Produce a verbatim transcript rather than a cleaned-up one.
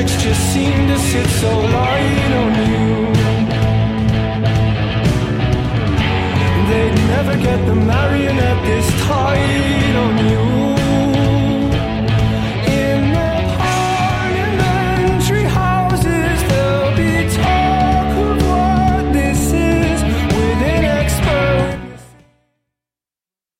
tricks just seem to sit so light on you. They'd never get the marionette.